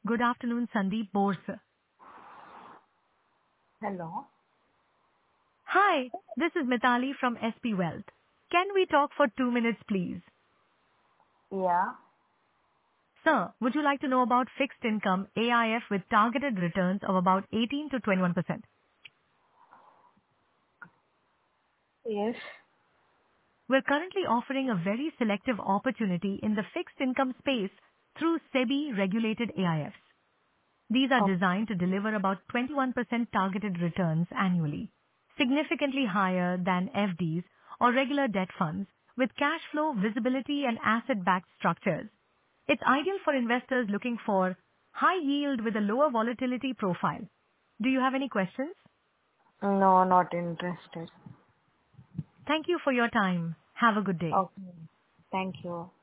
Good afternoon, Sandeep Bose. Hello. Hi, this is Mitali from SP Wealth. Can we talk for 2 minutes, please? Yeah. Sir, would you like to know about fixed income AIF with targeted returns of about 18 to 21%? Yes. We're currently offering a very selective opportunity in the fixed income space through SEBI regulated AIFs. These are Oh, designed to deliver about 21% targeted returns annually, significantly higher than FDs or regular debt funds with cash flow, visibility, and asset-backed structures. It's ideal for investors looking for high yield with a lower volatility profile. Do you have any questions? no, not interested. Thank you for your time. Have a good day. Okay. Thank you.